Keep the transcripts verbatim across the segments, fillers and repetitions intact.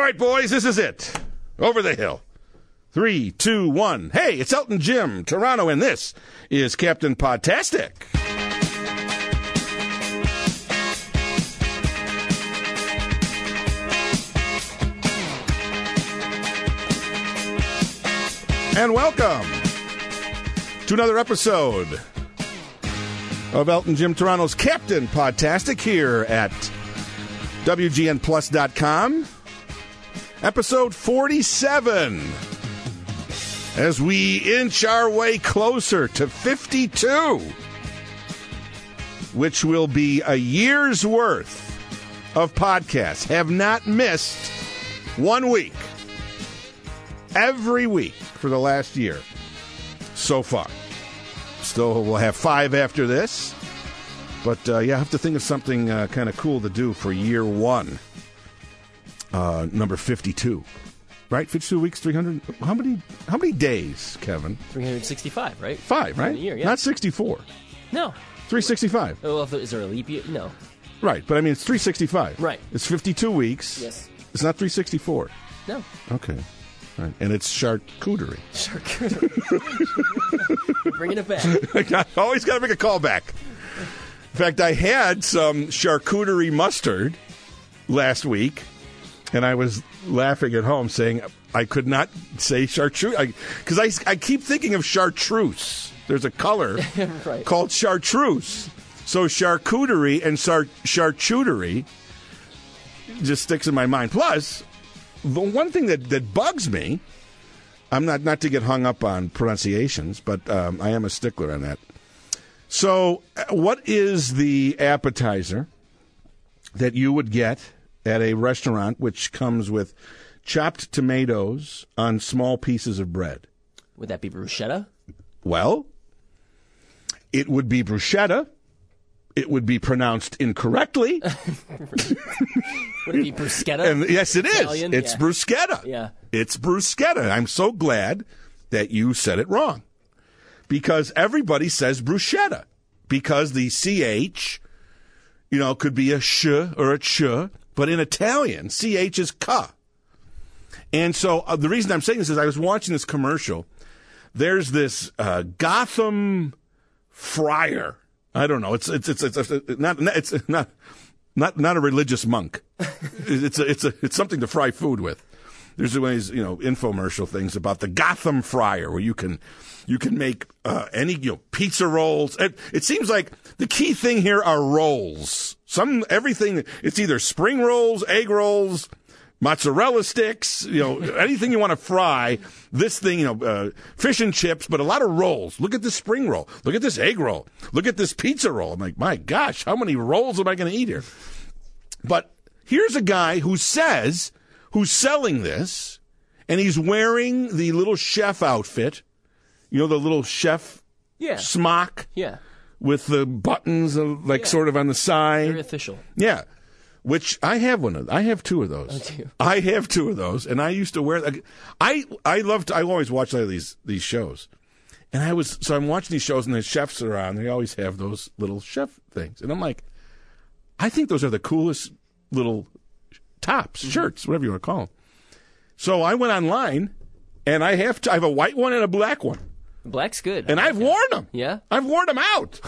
right, boys, this is it. Over the hill. Three, two, one. Hey, it's Elton Jim, Toronto, and this is Captain Podtastic. And welcome to another episode of Elton Jim Toronto's Captain Podtastic here at W G N plus dot com. Episode forty-seven. As we inch our way closer to fifty-two, which will be a year's worth of podcasts. Have not missed one week. Every week for the last year so far. Still, we'll have five after this. But, uh, yeah, I have to think of something uh, kind of cool to do for year one. Uh, number fifty-two. Right? fifty-two weeks, three hundred. How many How many days, Kevin? three hundred sixty-five, right? Five, right? In a year, yeah. Not sixty-four. No. three sixty-five. Oh, well, is there a leap year? No. Right, but I mean, it's three sixty-five. Right. It's fifty-two weeks. Yes. It's not three sixty-four. No. Okay. Right. And it's charcuterie. Charcuterie. Bringing it back. I always got to make a call back. In fact, I had some charcuterie mustard last week, and I was laughing at home saying I could not say charcuterie because I, I, I keep thinking of chartreuse. There's a color right. called chartreuse. So charcuterie and char- charcuterie just sticks in my mind. Plus, the one thing that, that bugs me, I'm not, not to get hung up on pronunciations, but um, I am a stickler on that. So what is the appetizer that you would get at a restaurant which comes with chopped tomatoes on small pieces of bread? Would that be bruschetta? Well, it would be bruschetta. It would be pronounced incorrectly. Would it be bruschetta? And yes, it is. Italian? It's yeah. bruschetta. Yeah. It's bruschetta. I'm so glad that you said it wrong. Because everybody says bruschetta. Because the C H, you know, could be a sh or a ch. But in Italian, C H is ka. And so uh, the reason I'm saying this is I was watching this commercial. There's this uh, Gotham fryer. I don't know. It's it's it's it's, it's not it's not not not a religious monk. It's a, it's a, it's something to fry food with. There's ways, you know, infomercial things about the Gotham fryer where you can you can make uh, any you know pizza rolls. It, it seems like the key thing here are rolls. Some everything. It's either spring rolls, egg rolls, mozzarella sticks, you know, anything you want to fry. This thing, you know, uh, fish and chips, but a lot of rolls. Look at this spring roll. Look at this egg roll. Look at this pizza roll. I'm like, my gosh, how many rolls am I going to eat here? But here's a guy who says, who's selling this, and he's wearing the little chef outfit, you know, the little chef yeah. smock Yeah. with the buttons, uh, like Yeah. sort of on the side. Very official. Yeah. Which I have one of. I have two of those. Oh, do you? I have two of those, and I used to wear. I I love. To, I always watch like these these shows, and I was so I'm watching these shows, and the chefs are on. They always have those little chef things, and I'm like, I think those are the coolest little tops, mm-hmm. shirts, whatever you want to call them. So I went online, and I have to, I have a white one and a black one. Black's good. And I like I've that. worn them. Yeah? I've worn them out.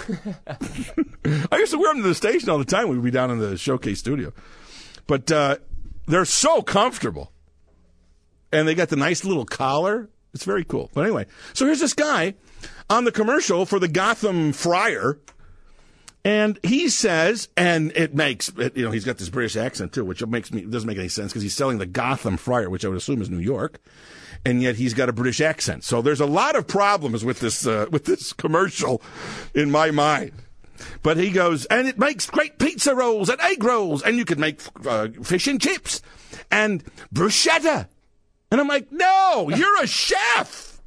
I used to wear them to the station all the time. We'd be down in the showcase studio. But uh, they're so comfortable. And they got the nice little collar. It's very cool. But anyway, so here's this guy on the commercial for the Gotham fryer. And he says, and it makes, it, you know, he's got this British accent too, which makes me, doesn't make any sense because he's selling the Gotham fryer, which I would assume is New York. And yet he's got a British accent. So there's a lot of problems with this uh, with this commercial in my mind. But he goes, and it makes great pizza rolls and egg rolls, and you could make uh, fish and chips and bruschetta. And I'm like, no, you're a chef.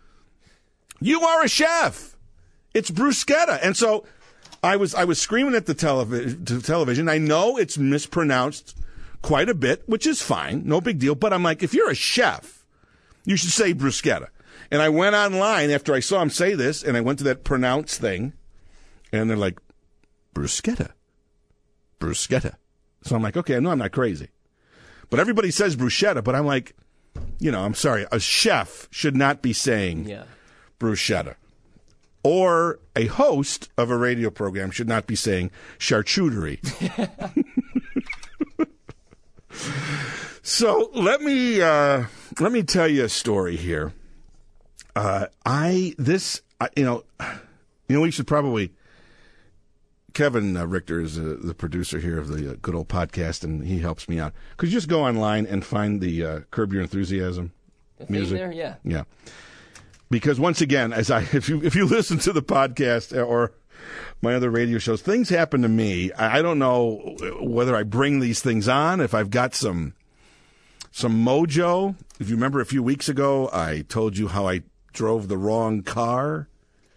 You are a chef. It's bruschetta. And so I was I was screaming at the television. To television. I know it's mispronounced quite a bit, which is fine, no big deal. But I'm like, if you're a chef, you should say bruschetta. And I went online after I saw him say this, and I went to that pronounce thing, and they're like, bruschetta. Bruschetta. So I'm like, okay, I know I'm not crazy. But everybody says bruschetta, but I'm like, you know, I'm sorry, a chef should not be saying Yeah. bruschetta. Or a host of a radio program should not be saying charcuterie. So let me uh, let me tell you a story here. Uh, I this I, you know you know we should probably Kevin uh, Richter is uh, the producer here of the uh, good old podcast, and he helps me out. Could you just go online and find the uh, Curb Your Enthusiasm the theme music? There, yeah, yeah. Because once again, as I if you if you listen to the podcast or my other radio shows, things happen to me. I, I don't know whether I bring these things on, if I've got some. Some mojo. If you remember a few weeks ago, I told you how I drove the wrong car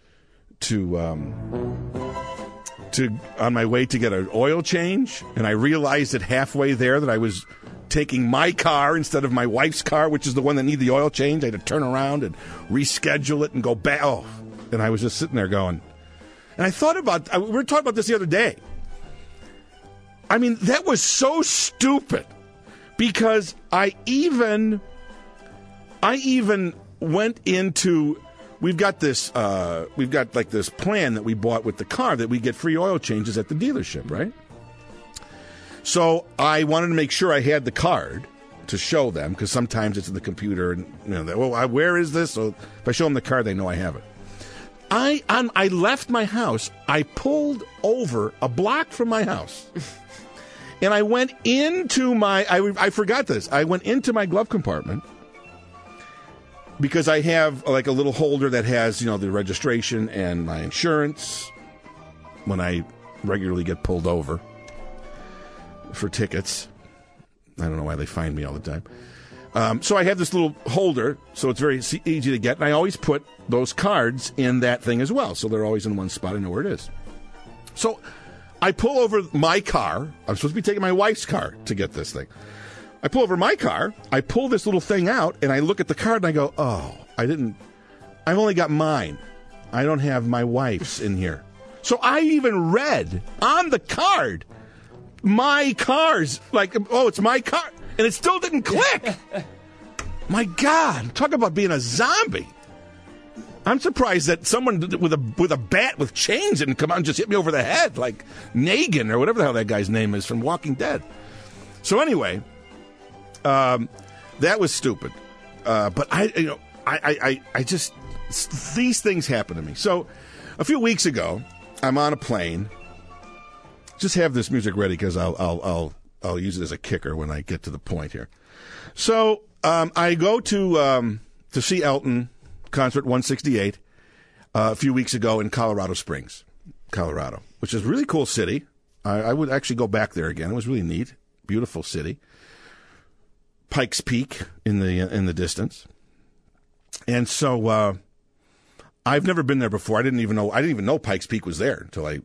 to um, to on my way to get an oil change, and I realized it halfway there that I was taking my car instead of my wife's car, which is the one that needed the oil change. I had to turn around and reschedule it and go back. Oh, and I was just sitting there going, and I thought about. We were talking about this the other day. I mean, that was so stupid. Because I even, I even went into, we've got this, uh, we've got like this plan that we bought with the car that we get free oil changes at the dealership, right? So I wanted to make sure I had the card to show them, because sometimes it's in the computer, and you know, they, well, I, where is this? So if I show them the card, they know I have it. I on, I left my house. I pulled over a block from my house. And I went into my, I, I forgot this, I went into my glove compartment because I have like a little holder that has, you know, the registration and my insurance when I regularly get pulled over for tickets. I don't know why they find me all the time. Um, so I have this little holder, so it's very easy to get, and I always put those cards in that thing as well, so they're always in one spot. I know where it is. So I pull over my car. I'm supposed to be taking my wife's car to get this thing. I pull over my car. I pull this little thing out, and I look at the card, and I go, oh, I didn't. I've only got mine. I don't have my wife's in here. So I even read on the card, my car's, like, oh, it's my car. And it still didn't click. My God, talk about being a zombie. I'm surprised that someone with a with a bat with chains didn't come out and just hit me over the head like Negan or whatever the hell that guy's name is from Walking Dead. So anyway, um, that was stupid. Uh, but I, you know, I, I, I just these things happen to me. So a few weeks ago, I'm on a plane. Just have this music ready because I'll I'll I'll I'll use it as a kicker when I get to the point here. So um, I go to um, to see Elton. Concert one sixty-eight uh, a few weeks ago in Colorado Springs, Colorado, which is a really cool city. I, I would actually go back there again. It was really neat, beautiful city. Pikes Peak in the in the distance, and so uh, I've never been there before. I didn't even know I didn't even know Pikes Peak was there until I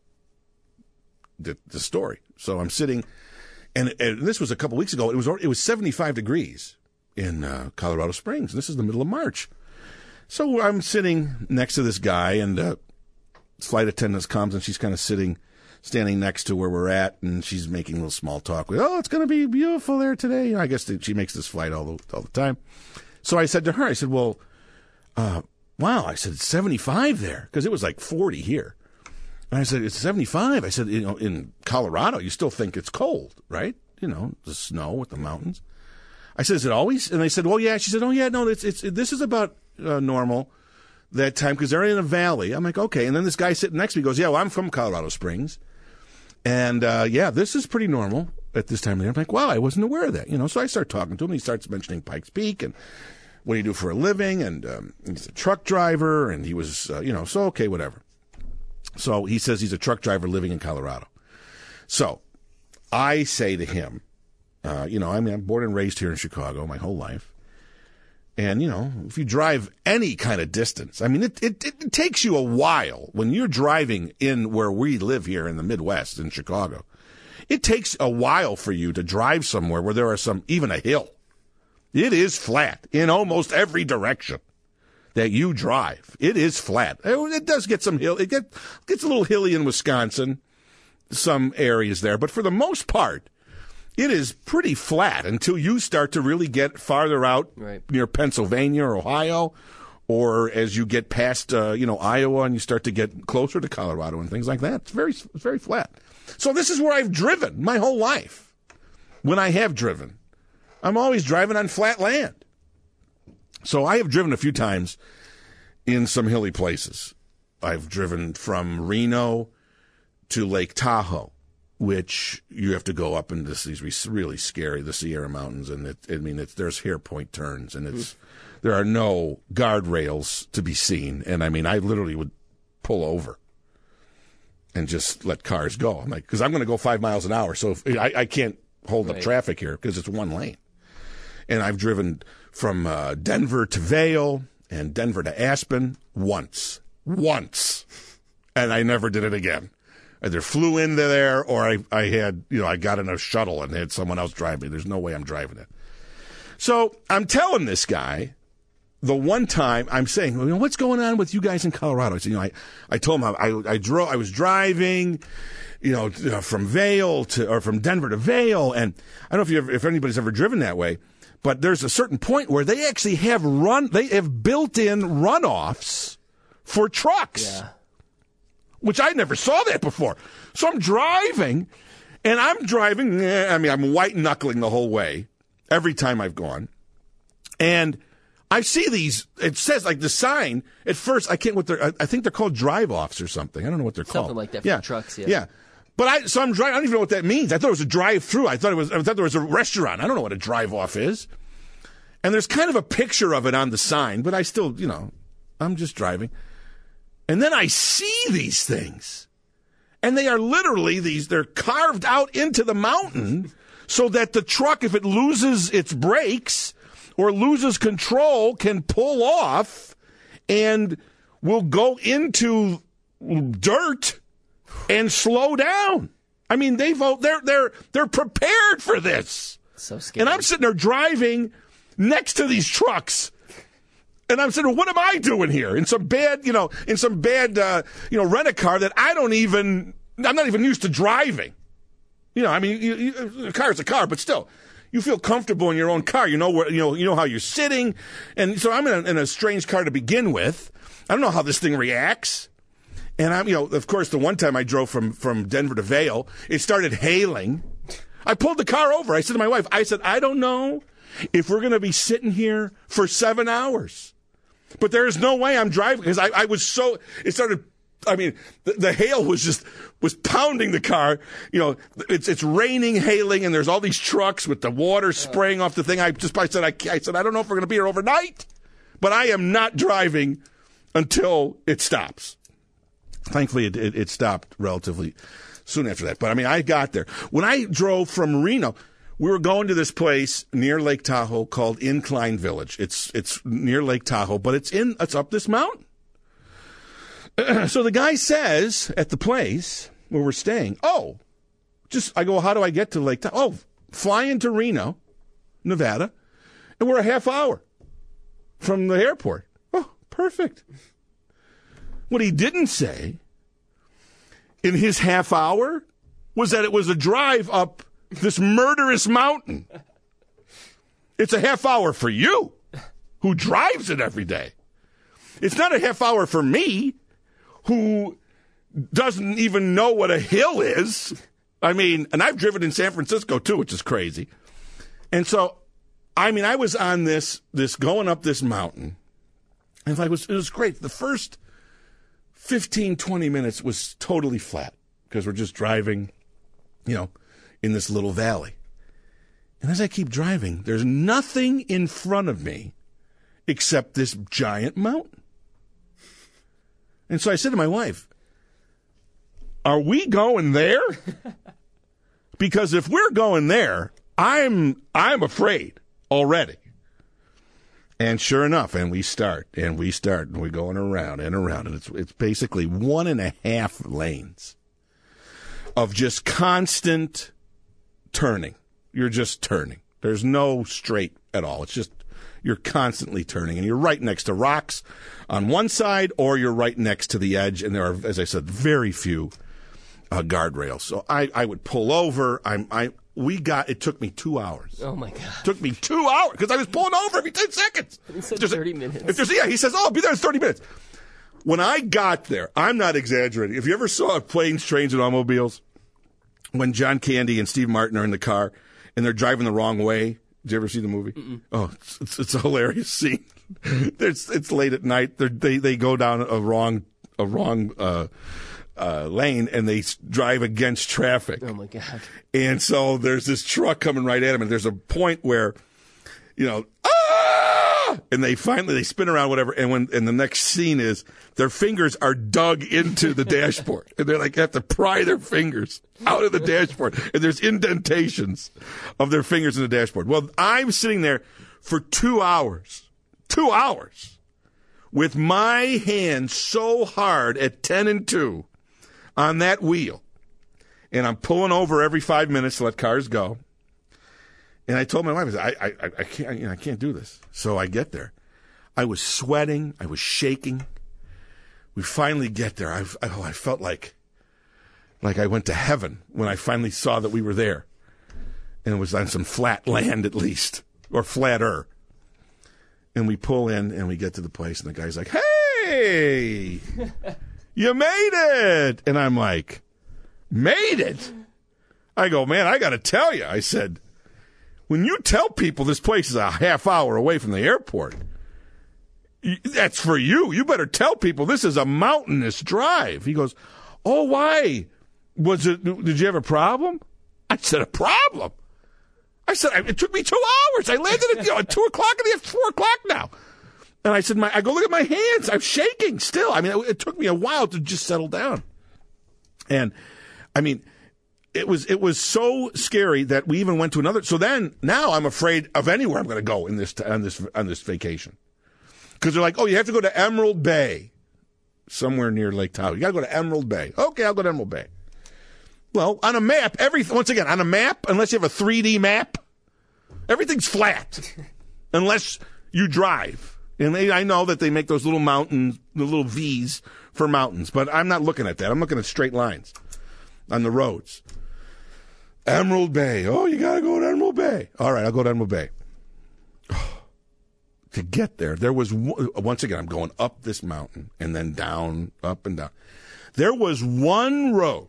did the story. So I'm sitting, and, and this was a couple weeks ago. It was it was seventy-five degrees in uh, Colorado Springs. This is the middle of March. So I'm sitting next to this guy, and uh, flight attendant comes, and she's kind of sitting, standing next to where we're at, and she's making a little small talk. With, oh, it's going to be beautiful there today. You know, I guess that she makes this flight all the, all the time. So I said to her, I said, well, uh, wow. I said, it's seventy-five there, because it was like forty here. And I said, it's seventy-five. I said, you know, in Colorado, you still think it's cold, right? You know, the snow with the mountains. I said, is it always? And they said, well, yeah. She said, oh, yeah, no, it's it's this is about uh, normal that time because they're in a valley. I'm like, okay. And then this guy sitting next to me goes, yeah, well, I'm from Colorado Springs. And, uh, yeah, this is pretty normal at this time of the year. I'm like, wow, I wasn't aware of that. You know, so I start talking to him. He starts mentioning Pikes Peak and what do you do for a living? And um, he's a truck driver. And he was, uh, you know, so, okay, whatever. So he says he's a truck driver living in Colorado. So I say to him, uh, you know, I mean, I'm born and raised here in Chicago my whole life. And, you know, if you drive any kind of distance, I mean, it, it, it takes you a while when you're driving in where we live here in the Midwest in Chicago. It takes a while for you to drive somewhere where there are some, even a hill. It is flat in almost every direction that you drive. It is flat. It does get some hill. It get, gets a little hilly in Wisconsin, some areas there. But for the most part, it is pretty flat until you start to really get farther out Right. near Pennsylvania or Ohio, or as you get past, uh, you know, Iowa and you start to get closer to Colorado and things like that. It's very, it's very flat. So this is where I've driven my whole life. When I have driven, I'm always driving on flat land. So I have driven a few times in some hilly places. I've driven from Reno to Lake Tahoe, which you have to go up into these really scary, the Sierra Mountains, and it, I mean, it's, there's hair-point turns, and it's there are no guardrails to be seen. And I mean, I literally would pull over and just let cars go. I'm like, because I'm going to go five miles an hour, so if, I, I can't hold Right. up traffic here because it's one lane. And I've driven from uh, Denver to Vail and Denver to Aspen once. Once. And I never did it again. Either flew into there or I, I had, you know, I got in a shuttle and had someone else drive me. There's no way I'm driving it. So I'm telling this guy the one time I'm saying, well, you know, what's going on with you guys in Colorado? I said, you know, I, I told him I, I, I drove, I was driving, you know, from Vail to, or from Denver to Vail. And I don't know if you ever, if anybody's ever driven that way, but there's a certain point where they actually have run, they have built in runoffs for trucks. Yeah. Which I never saw that before. So I'm driving, and I'm driving, eh, I mean, I'm white-knuckling the whole way, every time I've gone. And I see these, it says, like, the sign, at first, I can't, what they're, I, I think they're called drive-offs or something. I don't know what they're Something called. Something like that for yeah. trucks, yeah. Yeah. But I, so I'm driving, I don't even know what that means. I thought it was a drive-through. I thought it was, I thought there was a restaurant. I don't know what a drive-off is. And there's kind of a picture of it on the sign, but I still, you know, I'm just driving. And then I see these things. And they are literally these, they're carved out into the mountain so that the truck, if it loses its brakes or loses control, can pull off and will go into dirt and slow down. I mean, they've, they're, they're, they're prepared for this. So scary. And I'm sitting there driving next to these trucks. And I'm saying, well, what am I doing here in some bad, you know, in some bad, uh, you know, rent a car that I don't even, I'm not even used to driving. You know, I mean, you, you, a car is a car, but still, you feel comfortable in your own car. You know where, you know, you know how you're sitting, and so I'm in a, in a strange car to begin with. I don't know how this thing reacts, and I'm, you know, of course, the one time I drove from from Denver to Vail, it started hailing. I pulled the car over. I said to my wife, I said, I don't know if we're going to be sitting here for seven hours. But there is no way I'm driving because I, I was so, it started, I mean, the, the hail was just, was pounding the car. You know, it's it's raining, hailing, and there's all these trucks with the water spraying off the thing. I just, I said, I, I said, I don't know if we're going to be here overnight, but I am not driving until it stops. Thankfully, it, it, it stopped relatively soon after that. But I mean, I got there. When I drove from Reno, we were going to this place near Lake Tahoe called Incline Village. It's it's near Lake Tahoe, but it's in it's up this mountain. So the guy says at the place where we're staying, oh, just I go, how do I get to Lake Tahoe? Oh, fly into Reno, Nevada, and we're a half hour from the airport. Oh, perfect. What he didn't say in his half hour was that it was a drive up this murderous mountain. It's a half hour for you, who drives it every day. It's not a half hour for me, who doesn't even know what a hill is. I mean, and I've driven in San Francisco too, which is crazy. And so, I mean, I was on this, this going up this mountain, and it was, it was great. The first fifteen, twenty minutes was totally flat because we're just driving, you know, in this little valley. And as I keep driving, there's nothing in front of me except this giant mountain. And so I said to my wife, are we going there? Because if we're going there, I'm I'm afraid already. And sure enough, and we start, and we start, and we're going around and around, and it's it's basically one and a half lanes of just constant turning. You're just turning. There's no straight at all. It's just you're constantly turning, and you're right next to rocks on one side, or you're right next to the edge, and there are, as I said, very few uh, guardrails. So I, I would pull over. I'm I we got, it took me two hours. Oh, my God. It took me two hours because I was pulling over every ten seconds. He said There's a- thirty minutes. If there's, yeah, he says, oh, I'll be there in thirty minutes. When I got there, I'm not exaggerating. If you ever saw Planes, Trains, and Automobiles, when John Candy and Steve Martin are in the car and they're driving the wrong way, did you ever see the movie? Mm-mm. Oh, it's, it's, it's a hilarious scene. It's, it's late at night. They're, they they go down a wrong a wrong uh, uh, lane and they s- drive against traffic. Oh, my God. And so there's this truck coming right at them, and there's a point where, you know, ah! And they finally they spin around, whatever. And when and the next scene is their fingers are dug into the dashboard, and they're like have to pry their fingers out of the dashboard, and there's indentations of their fingers in the dashboard. Well, I'm sitting there for two hours, two hours, with my hand so hard at ten and two on that wheel, and I'm pulling over every five minutes to let cars go. And I told my wife, I, I, I, I can't, you know, I can't do this. So I get there. I was sweating. I was shaking. We finally get there. I, I, oh, I felt like, like I went to heaven when I finally saw that we were there, and it was on some flat land at least, or flatter. And we pull in, and we get to the place, and the guy's like, "Hey, you made it!" And I'm like, "Made it?" I go, "Man, I got to tell you," I said, when you tell people this place is a half hour away from the airport, that's for you. You better tell people this is a mountainous drive. He goes, "Oh, why? Was it? Did you have a problem?" I said, "A problem?" I said, "It took me two hours. I landed at, you know, at two o'clock, and it's four o'clock now." And I said, "My, I go look at my hands. I'm shaking still. I mean, it, it took me a while to just settle down." And I mean, it was it was so scary that we even went to another. So then now I'm afraid of anywhere I'm going to go in this on this on this vacation, because they're like, "Oh, you have to go to Emerald Bay, somewhere near Lake Tahoe. You got to go to Emerald Bay." Okay, I'll go to Emerald Bay. Well, on a map, every once again on a map, unless you have a three D map, everything's flat unless you drive. And they, I know that they make those little mountains, the little V's for mountains, but I'm not looking at that. I'm looking at straight lines on the roads. Emerald Bay. Oh, you got to go to Emerald Bay. All right, I'll go to Emerald Bay. To get there, there was, once again, I'm going up this mountain and then down, up and down. There was one road.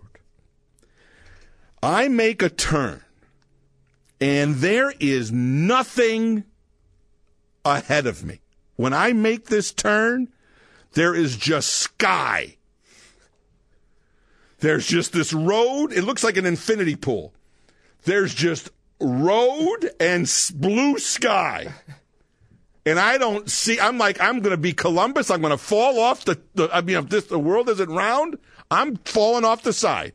I make a turn, and there is nothing ahead of me. When I make this turn, there is just sky. There's just this road. It looks like an infinity pool. There's just road and blue sky. And I don't see, I'm like, I'm going to be Columbus. I'm going to fall off the, the, I mean, if this, the world isn't round, I'm falling off the side.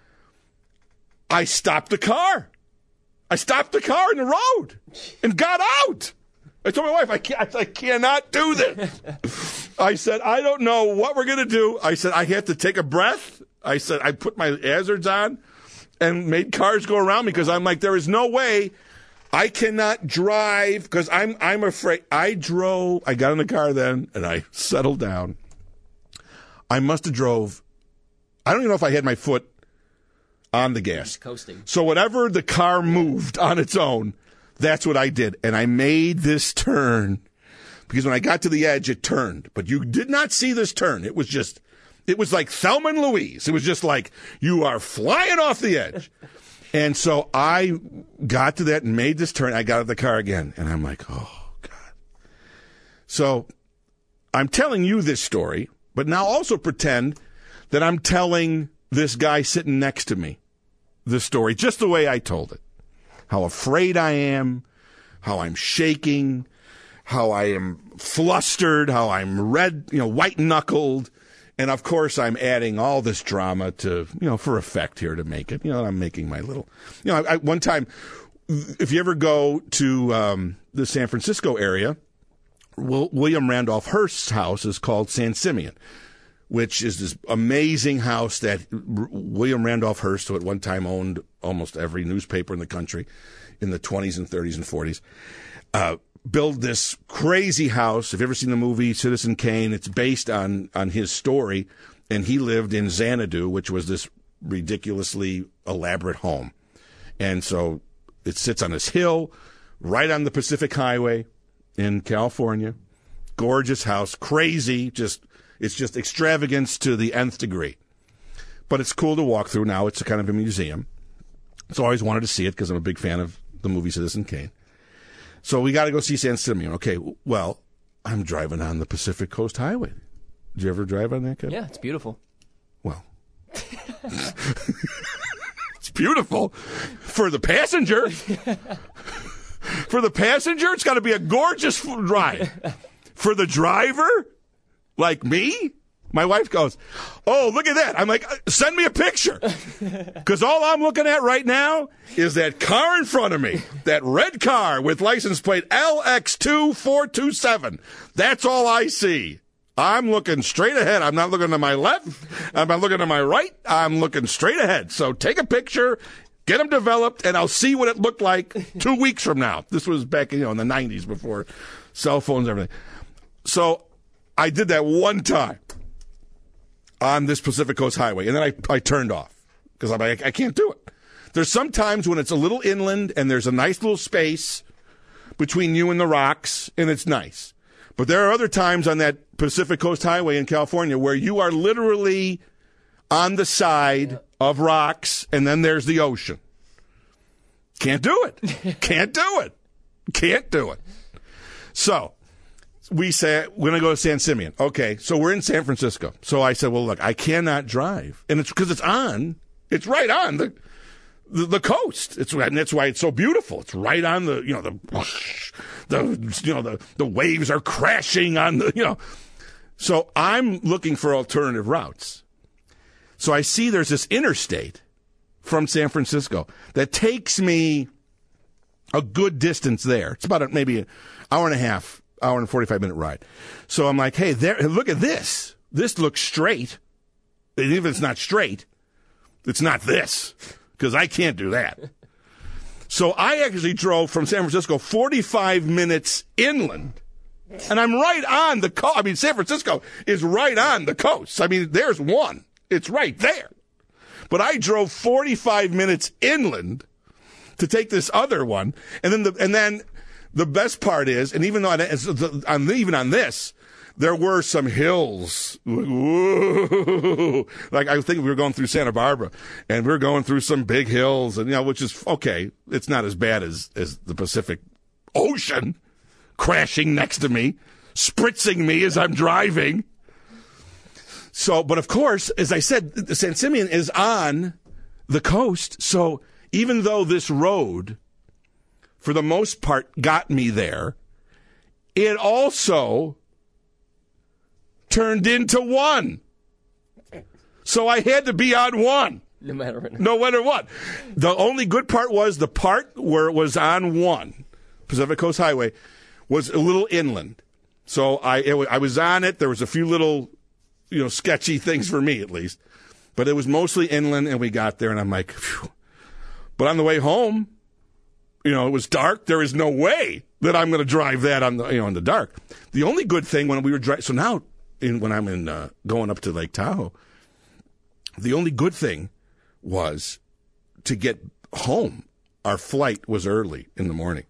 I stopped the car. I stopped the car in the road and got out. I told my wife, I can't, I cannot do this. I said, I don't know what we're going to do. I said, I have to take a breath. I said, I put my hazards on and made cars go around me because I'm like, there is no way I cannot drive because I'm, I'm afraid. I drove, I got in the car then and I settled down. I must have drove, I don't even know if I had my foot on the gas. Coasting. So whatever the car moved on its own, that's what I did. And I made this turn because when I got to the edge, it turned. But you did not see this turn. It was just, it was like Thelma and Louise. It was just like, you are flying off the edge. And so I got to that and made this turn. I got out of the car again. And I'm like, oh, God. So I'm telling you this story, but now also pretend that I'm telling this guy sitting next to me the story just the way I told it. How afraid I am, how I'm shaking, how I am flustered, how I'm red, you know, white-knuckled. And, of course, I'm adding all this drama to, you know, for effect here to make it. You know, I'm making my little, you know, I, one time, if you ever go to um, the San Francisco area, William Randolph Hearst's house is called San Simeon, which is this amazing house that William Randolph Hearst, who at one time owned almost every newspaper in the country in the twenties and thirties and forties, uh, built this crazy house. If you've ever seen the movie Citizen Kane, it's based on, on his story, and he lived in Xanadu, which was this ridiculously elaborate home. And so it sits on this hill right on the Pacific Highway in California. Gorgeous house, crazy, just it's just extravagance to the nth degree. But it's cool to walk through now. It's a kind of a museum. So I always wanted to see it because I'm a big fan of the movie Citizen Kane. So we got to go see San Simeon. Okay, well, I'm driving on the Pacific Coast Highway. Did you ever drive on that, Kevin? Yeah, it's beautiful. Well, it's beautiful for the passenger. For the passenger, it's got to be a gorgeous ride. For the driver, like me, my wife goes, oh, look at that. I'm like, send me a picture. Because all I'm looking at right now is that car in front of me, that red car with license plate L X two four two seven. That's all I see. I'm looking straight ahead. I'm not looking to my left. I'm not looking to my right. I'm looking straight ahead. So take a picture, get them developed, and I'll see what it looked like two weeks from now. This was back, you know, in the nineties before cell phones and everything. So I did that one time on this Pacific Coast Highway, and then I, I turned off because I'm like, I can't do it. There's some times when it's a little inland and there's a nice little space between you and the rocks, and it's nice. But there are other times on that Pacific Coast Highway in California where you are literally on the side yeah. of rocks, and then there's the ocean. Can't do it. Can't do it. Can't do it. So we say, we're going to go to San Simeon. Okay, so we're in San Francisco. So I said, well, look, I cannot drive. And it's because it's on. It's right on the the, the coast. It's and that's why it's so beautiful. It's right on the, you know, the, the you know, the, the waves are crashing on the, you know. So I'm looking for alternative routes. So I see there's this interstate from San Francisco that takes me a good distance there. It's about a, maybe an hour and a half, hour and forty-five minute ride. So I'm like, hey, there, look at this. This looks straight. And even if it's not straight, it's not this, because I can't do that. So I actually drove from San Francisco forty-five minutes inland, and I'm right on the coast. I mean, San Francisco is right on the coast. I mean, there's one. It's right there. But I drove forty-five minutes inland to take this other one, and then the, and then the best part is, and even though I, I'm even on this, there were some hills. Ooh. Like I think we were going through Santa Barbara, and we were going through some big hills, and you know, which is okay. It's not as bad as as the Pacific Ocean crashing next to me, spritzing me as I'm driving. So, but of course, as I said, San Simeon is on the coast. So even though this road, for the most part, got me there, it also turned into one. So I had to be on one. No matter what. No matter what. The only good part was the part where it was on one, Pacific Coast Highway, was a little inland. So I it, I was on it. There was a few little, you know, sketchy things for me at least. But it was mostly inland, and we got there, and I'm like, phew. But on the way home, you know, it was dark. There is no way that I'm going to drive that on the, you know, in the dark. The only good thing when we were driving, so now in, when I'm in uh, going up to Lake Tahoe, the only good thing was to get home. Our flight was early in the morning.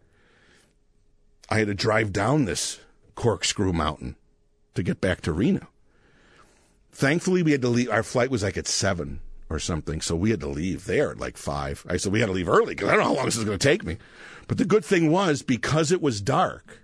I had to drive down this corkscrew mountain to get back to Reno. Thankfully, we had to leave. Our flight was like at seven or something, so we had to leave there at like five. I said we had to leave early because I don't know how long this is going to take me. But the good thing was, because it was dark,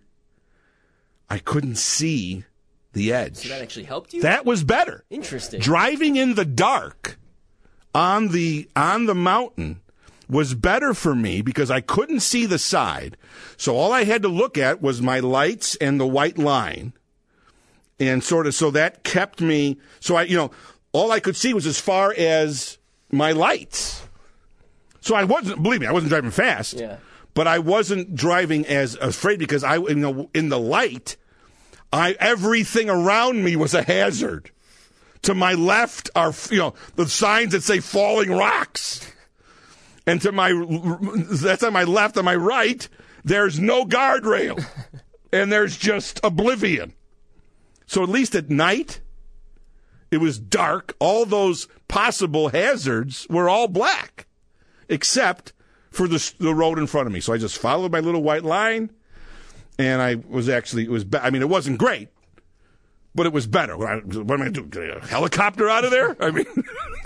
I couldn't see the edge. So that actually helped you? That was better. Interesting. Driving in the dark on the on the mountain was better for me because I couldn't see the side. So all I had to look at was my lights and the white line. And sort of, so that kept me, so I, you know, all I could see was as far as my lights. So I wasn't, believe me, I wasn't driving fast. Yeah. But I wasn't driving as afraid because I, you know, in the light, I, everything around me was a hazard. To my left are, you know, the signs that say falling rocks. And to my, that's on my left. On my right, there's no guardrail. And there's just oblivion. So at least at night, it was dark. All those possible hazards were all black, except for the, the road in front of me. So I just followed my little white line, and I was actually, it was, be- I mean, it wasn't great, but it was better. What, I, what am I going to do? Get a helicopter out of there? I mean,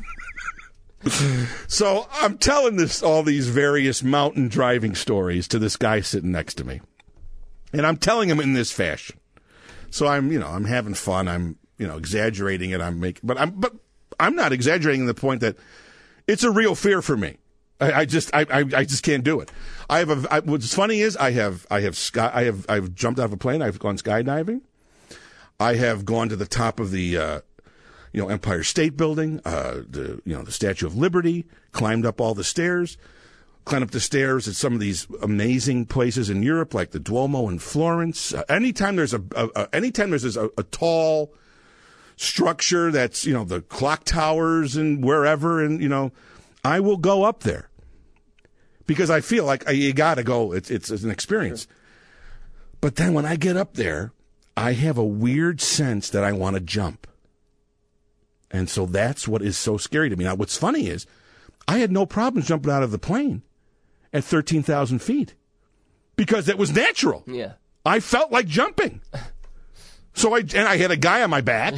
so I'm telling this, all these various mountain driving stories to this guy sitting next to me. And I'm telling him in this fashion. So I'm, you know, I'm having fun. I'm, you know, exaggerating it. I'm making, but I'm, but I'm not exaggerating the point that it's a real fear for me. I, I just, I, I, I just can't do it. I have a, I, what's funny is I have, I have sky, I have, I've jumped out of a plane. I've gone skydiving. I have gone to the top of the, uh, you know, Empire State Building, uh, the, you know, the Statue of Liberty, climbed up all the stairs, climbed up the stairs at some of these amazing places in Europe, like the Duomo in Florence. Uh, anytime there's a, a, a anytime there's a, a tall structure that's, you know, the clock towers and wherever, and, you know, I will go up there because I feel like I, you got to go. It's, it's, it's an experience. Sure. But then when I get up there, I have a weird sense that I want to jump. And so that's what is so scary to me. Now, what's funny is I had no problem jumping out of the plane at thirteen thousand feet because it was natural. Yeah. I felt like jumping. So I, and I had a guy on my back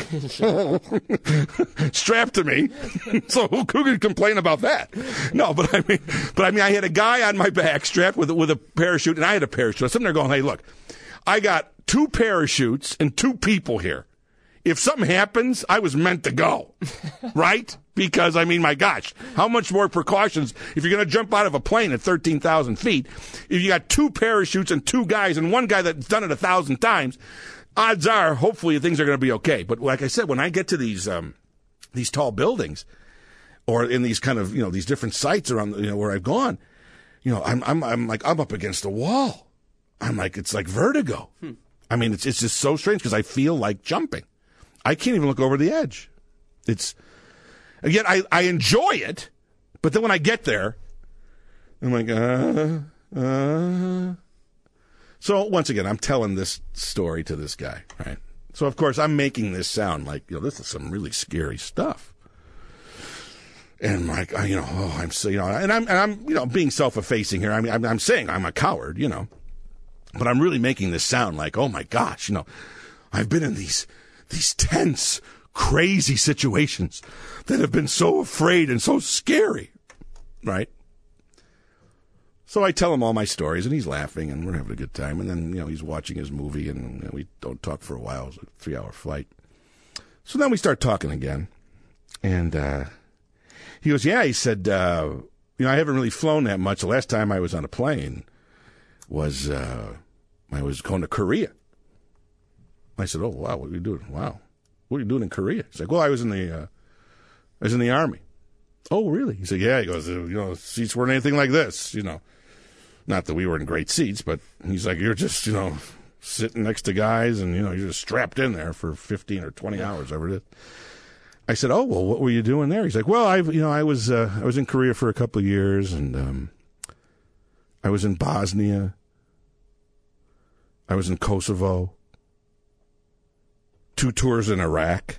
strapped to me. So who, who could complain about that? No, but I mean, but I mean, I had a guy on my back strapped with, with a parachute, and I had a parachute. I'm sitting there going, hey, look, I got two parachutes and two people here. If something happens, I was meant to go, right? Because, I mean, my gosh, how much more precautions if you're going to jump out of a plane at thirteen thousand feet? If you got two parachutes and two guys and one guy that's done it a thousand times, odds are, hopefully, things are going to be okay. But like I said, when I get to these um, these tall buildings or in these kind of, you know, these different sites around, you know, where I've gone, you know, I'm I'm I'm like, I'm up against a wall. I'm like, it's like vertigo. Hmm. I mean, it's it's just so strange because I feel like jumping. I can't even look over the edge. It's, again, I, I enjoy it, but then when I get there, I'm like, uh, uh. So, once again, I'm telling this story to this guy, right? So, of course, I'm making this sound like, you know, this is some really scary stuff. And like, you know, oh, I'm so, you know, and I'm, and I'm, you know, being self-effacing here. I mean, I'm, I'm saying I'm a coward, you know, but I'm really making this sound like, oh my gosh, you know, I've been in these, these tense, crazy situations that have been so afraid and so scary, right? So I tell him all my stories, and he's laughing, and we're having a good time. And then, you know, he's watching his movie, and you know, we don't talk for a while. It's a three-hour flight. So then we start talking again, and uh, he goes, yeah, he said, uh, you know, I haven't really flown that much. The last time I was on a plane was uh, I was going to Korea. I said, oh, wow, what are you doing? Wow. What are you doing in Korea? He's like, well, I was in the, uh, I was in the Army. Oh, really? He said, yeah. He goes, you know, seats weren't anything like this, you know. Not that we were in great seats, but he's like, you're just, you know, sitting next to guys and, you know, you're just strapped in there for fifteen or twenty hours, whatever it is. I said, oh, well, what were you doing there? He's like, well, I, you know, I was, uh, I was in Korea for a couple of years, and um, I was in Bosnia. I was in Kosovo. Two tours in Iraq.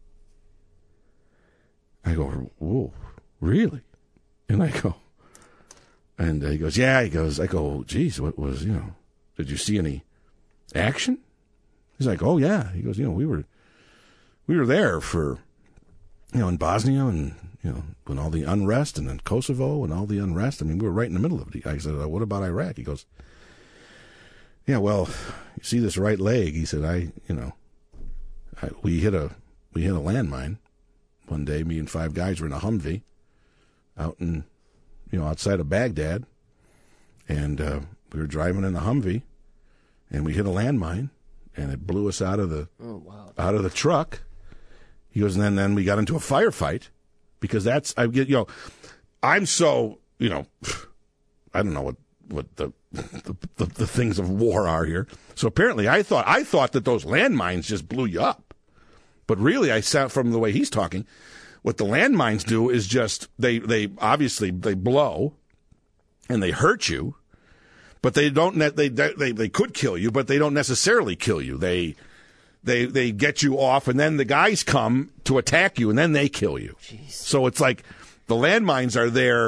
I go, whoa, really? And I go, and he goes, yeah. He goes, I go, geez, what was, you know, did you see any action? He's like, oh yeah. He goes, you know, we were, we were there for, you know, in Bosnia and, you know, when all the unrest, and then Kosovo and all the unrest. I mean, we were right in the middle of it. I said, what about Iraq? He goes, yeah, well, you see this right leg? He said, I, you know, I, we hit a we hit a landmine one day. Me and five guys were in a Humvee out in, you know, outside of Baghdad, and uh, we were driving in the Humvee, and we hit a landmine, and it blew us out of the oh, wow. out of the truck. He goes, and then then we got into a firefight because that's I get you know, I'm so you know, I don't know what what the the, the the things of war are here. So apparently, I thought I thought that those landmines just blew you up. But really, I saw from the way he's talking, what the landmines do is just, they, they obviously, they blow and they hurt you, but they don't, ne- they, they, they could kill you, but they don't necessarily kill you. They, they, they get you off, and then the guys come to attack you, and then they kill you. Jeez. So it's like the landmines are there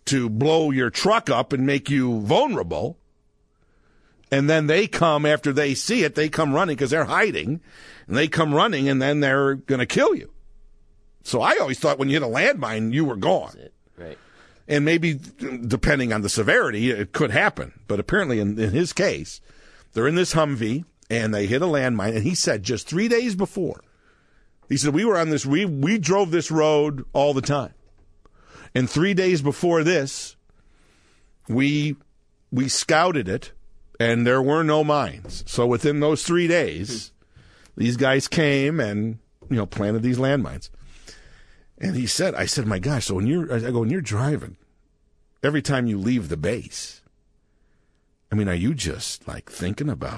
to blow your truck up and make you vulnerable. And then they come after they see it, they come running because they're hiding. And they come running, and then they're going to kill you. So I always thought when you hit a landmine, you were gone. That's it. Right. And maybe, depending on the severity, it could happen. But apparently, in, in his case, they're in this Humvee, and they hit a landmine. And he said just three days before, he said, we were on this, we, we drove this road all the time. And three days before this, we we scouted it, and there were no mines. So within those three days, these guys came and, you know, planted these landmines. And he said, I said, my gosh, so when you're, I go, when you're driving, every time you leave the base, I mean, are you just, like, thinking about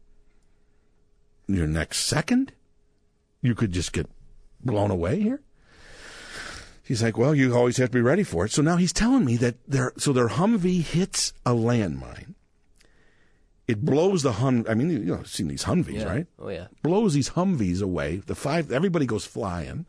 your next second? You could just get blown away here? He's like, well, you always have to be ready for it. So now he's telling me that their, so their Humvee hits a landmine. It blows the Hum. I mean, you know, seen these Humvees, Yeah. right? Oh, yeah. Blows these Humvees away. The five, everybody goes flying.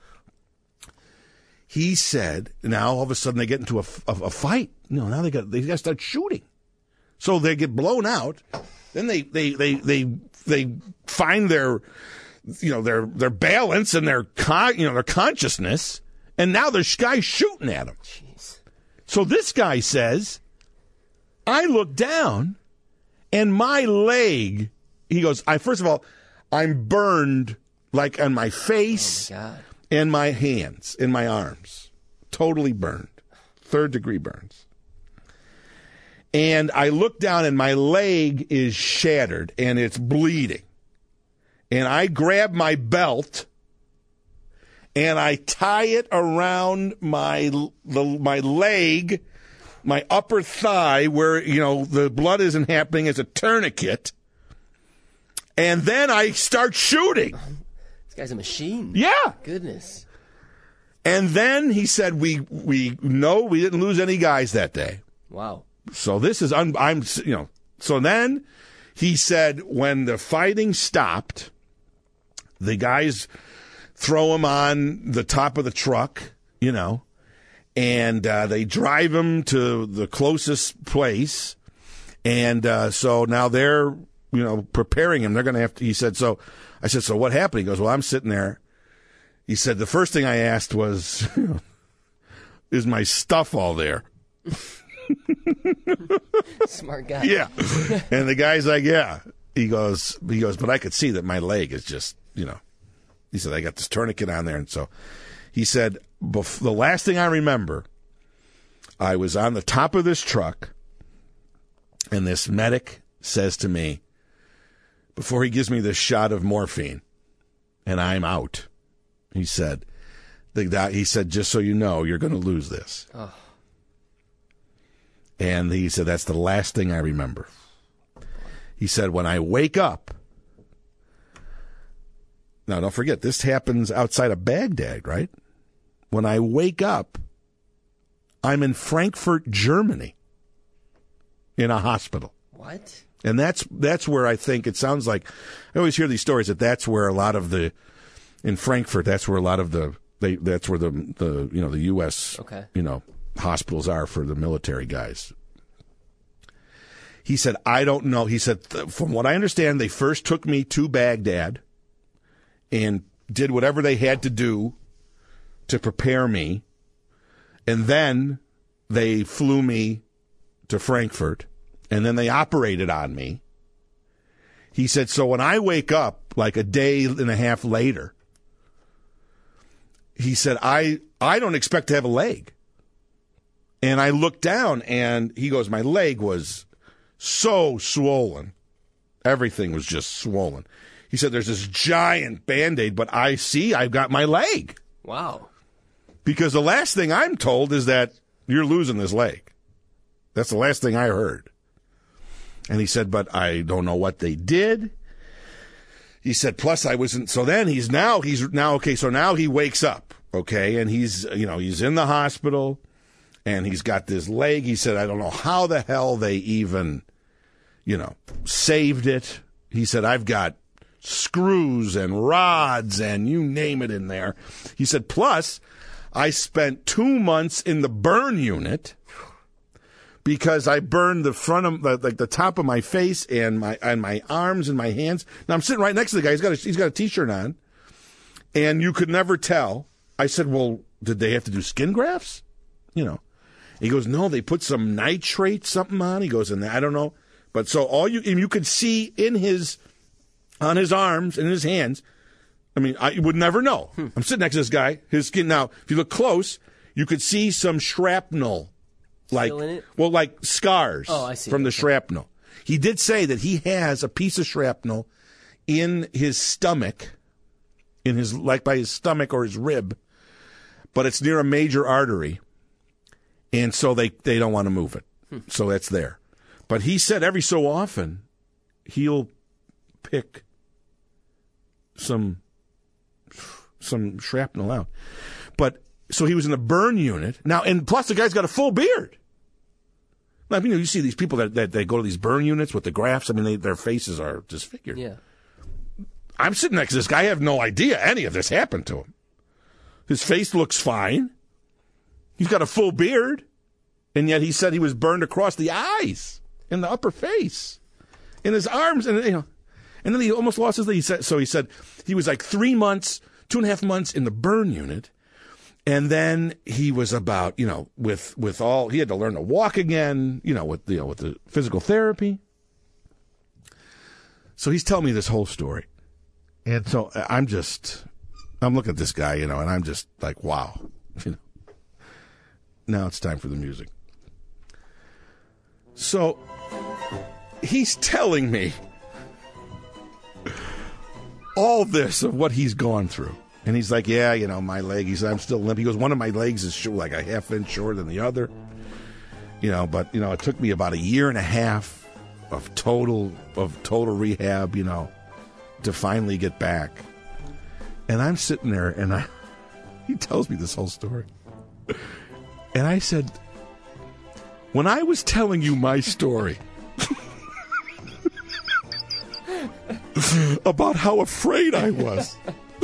He said, now all of a sudden they get into a, a, a fight. You know, now they got they got to start shooting. So they get blown out. Then they they they they they find their, you know, their their balance and their con, you know, their consciousness. And now there's guys shooting at them. Jeez. So this guy says, I look down. And my leg, he goes, I first of all, I'm burned like on my face Oh, my God. and my hands and my arms. Totally burned. Third degree burns. And I look down and my leg is shattered and it's bleeding. And I grab my belt and I tie it around my the, my leg, my upper thigh, where, you know, the blood isn't happening, as a tourniquet. And then I start shooting. This guy's a machine. Yeah. Goodness. And then he said, we we no, we didn't lose any guys that day. Wow. So this is, un, I'm, you know, so then he said when the fighting stopped, the guys throw him on the top of the truck, you know, and uh, they drive him to the closest place. And uh, so now they're, you know, preparing him. They're going to have to, he said, so I said, so what happened? He goes, well, I'm sitting there. He said, the first thing I asked was, is my stuff all there? Smart guy. Yeah. And the guy's like, yeah. He goes, he goes, but I could see that my leg is just, you know, he said, I got this tourniquet on there. And so he said, bef- the last thing I remember, I was on the top of this truck, and this medic says to me, before he gives me this shot of morphine, and I'm out, he said, the doc, he said, just so you know, you're going to lose this. Oh. And he said, that's the last thing I remember. He said, when I wake up, now don't forget, this happens outside of Baghdad, right? When I wake up, I'm in Frankfurt, Germany, in a hospital. What? And that's that's where I think it sounds like, I always hear these stories that that's where a lot of the, in Frankfurt, that's where a lot of the, they, that's where the, the you know, the U S, Okay. you know, hospitals are for the military guys. He said, I don't know. He said, from what I understand, they first took me to Baghdad and did whatever they had to do to prepare me. And then they flew me to Frankfurt, and then they operated on me. He said, so when I wake up like a day and a half later, he said, I, I don't expect to have a leg. And I looked down, and he goes, my leg was so swollen. Everything was just swollen. He said, there's this giant Band-Aid, but I see I've got my leg. Wow. Because the last thing I'm told is that you're losing this leg. That's the last thing I heard. And he said, but I don't know what they did. He said, plus I wasn't, so then he's now, he's now, okay, so now he wakes up, okay, and he's, you know, he's in the hospital, and he's got this leg. He said, I don't know how the hell they even, you know, saved it. He said, I've got screws and rods and you name it in there. He said, plus I spent two months in the burn unit because I burned the front of the, like the top of my face and my and my arms and my hands. Now I'm sitting right next to the guy. He's got a, he's got a T-shirt on, and you could never tell. I said, "Well, did they have to do skin grafts?" You know, he goes, "No, they put some nitrate something on." He goes, "And I don't know." But so all you and you could see in his on his arms and in his hands. I mean, I would never know. Hmm. I'm sitting next to this guy. His skin. Now, if you look close, you could see some shrapnel. Like, Still in it? well, like scars oh, I see. from the okay. shrapnel. He did say that he has a piece of shrapnel in his stomach, in his like by his stomach or his rib, but it's near a major artery, and so they, they don't want to move it. Hmm. So that's there. But he said every so often he'll pick some some shrapnel out. But so he was in a burn unit now, and plus the guy's got a full beard. I mean, you see these people that, that they go to these burn units with the grafts. I mean, they, their faces are disfigured. Yeah. I'm sitting next to this guy. I have no idea any of this happened to him. His face looks fine. He's got a full beard. And yet he said he was burned across the eyes in the upper face, in his arms. And, you know, and then he almost lost his leg. He said, so he said he was like three months, two and a half months in the burn unit. And then he was about, you know, with, with all, he had to learn to walk again, you know, with, you know, with the physical therapy. So he's telling me this whole story. And so I'm just, I'm looking at this guy, you know, and I'm just like, wow. You know. Now it's time for the music. So he's telling me all this of what he's gone through. And he's like, yeah, you know, my leg, he said, I'm still limp. He goes, one of my legs is short, like a half inch shorter than the other. You know, but, you know, it took me about a year and a half of total, of total rehab, you know, to finally get back. And I'm sitting there, and I, he tells me this whole story. And I said, when I was telling you my story about how afraid I was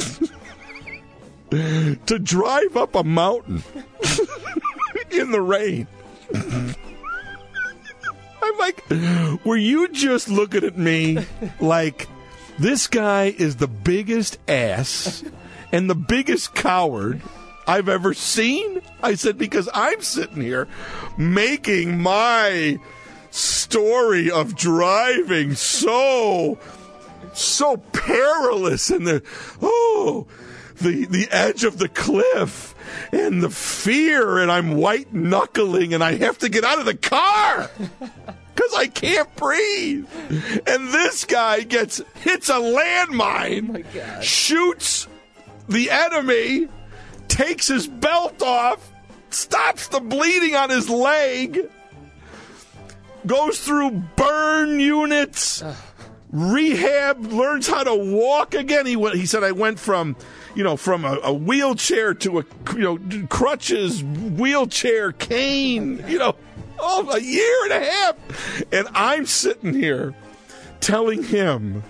to drive up a mountain in the rain. I'm like, were you just looking at me like this guy is the biggest ass and the biggest coward I've ever seen? I said, because I'm sitting here making my story of driving so, so perilous and the, oh, the the edge of the cliff and the fear, and I'm white knuckling and I have to get out of the car because I can't breathe. And this guy gets hits a landmine, oh shoots the enemy, takes his belt off, stops the bleeding on his leg, goes through burn units, rehab, learns how to walk again. He went, he said, I went from, you know, from a, a wheelchair to a, you know, crutches, wheelchair, cane, you know, oh, a year and a half. And I'm sitting here telling him,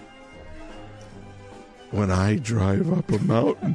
when I drive up a mountain,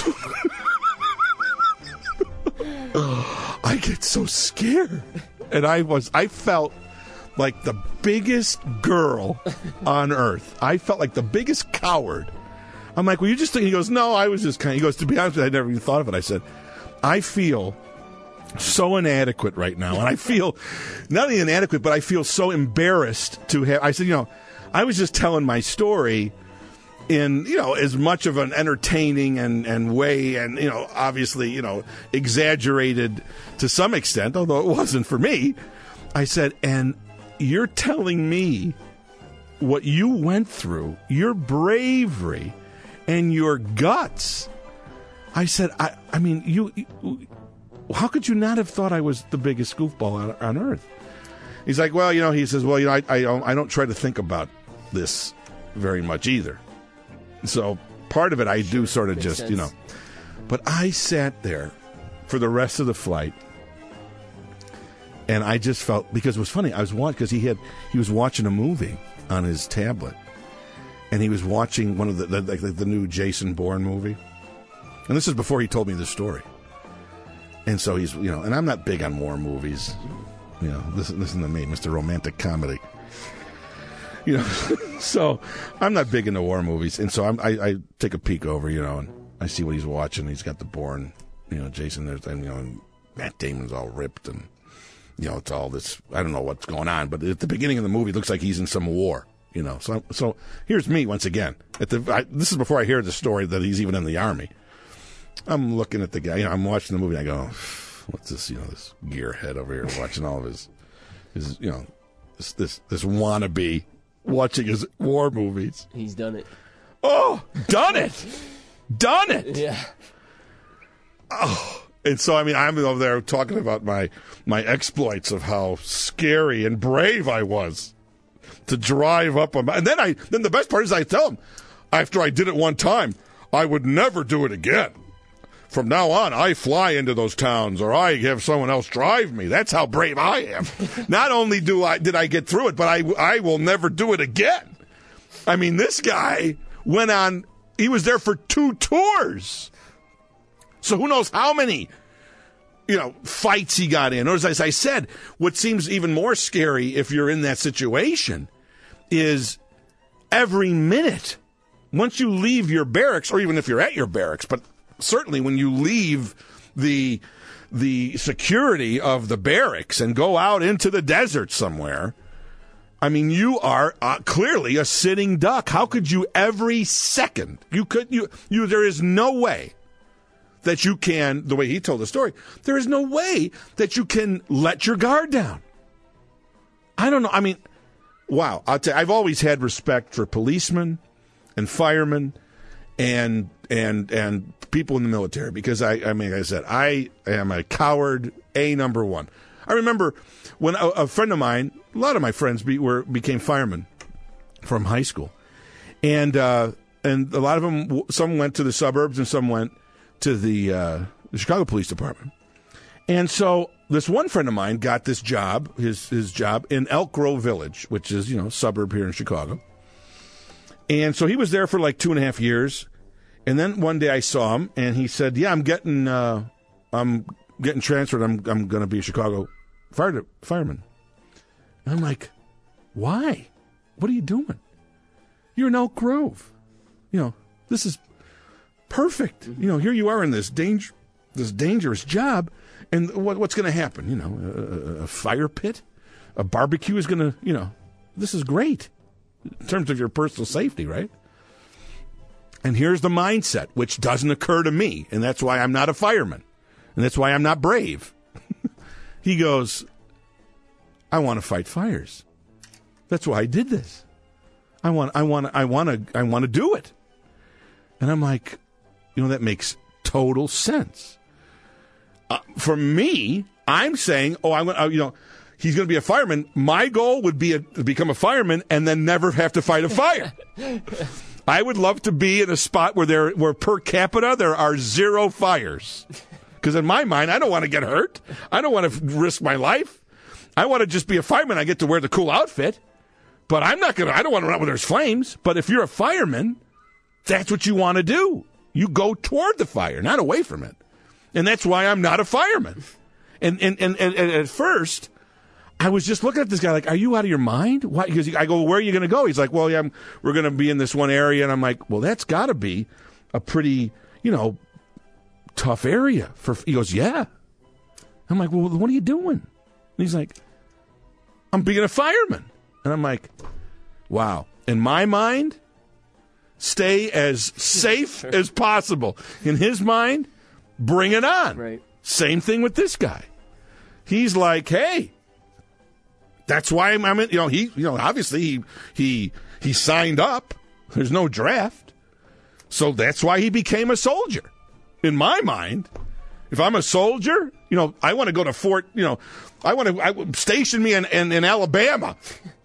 I get so scared. And I was, I felt like the biggest girl on earth. I felt like the biggest coward. I'm like, well, you just think, he goes, no, I was just kind of, he goes, to be honest with you, I never even thought of it. I said, I feel so inadequate right now. And I feel not only inadequate, but I feel so embarrassed to have, I said, you know, I was just telling my story in, you know, as much of an entertaining and, and way and, you know, obviously, you know, exaggerated to some extent, although it wasn't for me. I said, and you're telling me what you went through, your bravery and your guts. I said, I, I mean, you, you, how could you not have thought I was the biggest goofball on, on earth? He's like, well, you know, he says, well, you know, I, I, don't, I don't try to think about this very much either. So part of it I do sort of just, sense. you know. But I sat there for the rest of the flight, and I just felt, because it was funny, I was watching, because he had, he was watching a movie on his tablet, and he was watching one of the, the, the, the new Jason Bourne movie. And this is before he told me the story. And so he's, you know, and I'm not big on war movies. You know, listen, listen to me, Mister Romantic Comedy. You know, so I'm not big into war movies, and so I'm, I, I take a peek over, you know, and I see what he's watching. He's got the Bourne, you know, Jason. There's, and, you know, and Matt Damon's all ripped, and you know, it's all this. I don't know what's going on, but at the beginning of the movie, it looks like he's in some war. You know, so so here's me once again. At the I, this is before I hear the story that he's even in the army. I'm looking at the guy. You know, I'm watching the movie, and I go, "What's this? You know, this gearhead over here watching all of his, his, you know, this this this wannabe." Watching his war movies. He's done it. Oh, done it. Done it. Yeah. Oh. And so, I mean, I'm over there talking about my my exploits of how scary and brave I was to drive up on my, and then I then the best part is I tell him after I did it one time, I would never do it again. From now on, I fly into those towns, or I have someone else drive me. That's how brave I am. Not only do I did I get through it, but I I will never do it again. I mean, this guy went on. He was there for two tours, so who knows how many, you know, fights he got in. Or as I said, what seems even more scary if you're in that situation is every minute. Once you leave your barracks, or even if you're at your barracks, but certainly when you leave the the security of the barracks and go out into the desert somewhere, I mean, you are uh, clearly a sitting duck. How could you every second? You could you you there is no way that you can, the way he told the story, there is no way that you can let your guard down. I don't know. I mean, wow. I'll tell you, I've always had respect for policemen and firemen and and and people in the military, because I, I mean, like I said, I am a coward, a number one. I remember when a, a friend of mine, a lot of my friends be, were became firemen from high school, and uh, and a lot of them, some went to the suburbs and some went to the, uh, the Chicago Police Department. And so this one friend of mine got this job, his his job in Elk Grove Village, which is, you know, a suburb here in Chicago. And so he was there for like two and a half years. And then one day I saw him, and he said, "Yeah, I'm getting, uh, I'm getting transferred. I'm, I'm going to be a Chicago fire fireman." And I'm like, "Why? What are you doing? You're in Elk Grove. You know, this is perfect. You know, here you are in this danger, this dangerous job, and what, what's going to happen? You know, a, a fire pit, a barbecue is going to, you know, this is great in terms of your personal safety, right?" And here's the mindset, which doesn't occur to me, and that's why I'm not a fireman, and that's why I'm not brave. He goes, "I want to fight fires. That's why I did this. I want, I want, I want to, I want to do it." And I'm like, you know, that makes total sense. Uh, for me, I'm saying, oh, I'm, uh, you know, he's going to be a fireman. My goal would be a, to become a fireman and then never have to fight a fire. I would love to be in a spot where there, where per capita there are zero fires. Because in my mind, I don't want to get hurt. I don't want to risk my life. I want to just be a fireman. I get to wear the cool outfit. But I'm not going to, I don't want to run where there's flames. But if you're a fireman, that's what you want to do. You go toward the fire, not away from it. And that's why I'm not a fireman. And and, and, and, and at first, I was just looking at this guy like, "Are you out of your mind?" Why? Because I go, "Where are you going to go?" He's like, "Well, yeah, I'm, we're going to be in this one area." And I'm like, "Well, that's got to be a pretty, you know, tough area for." He goes, "Yeah." I'm like, "Well, what are you doing?" And he's like, "I'm being a fireman." And I'm like, wow. In my mind, stay as safe Sure. as possible. In his mind, bring it on. Right. Same thing with this guy. He's like, "Hey, that's why I'm, I'm in, you know, he, you know, obviously he, he, he signed up. There's no draft. So that's why he became a soldier. In my mind, if I'm a soldier, you know, I want to go to Fort, you know, I want to I, station me in, in, in Alabama,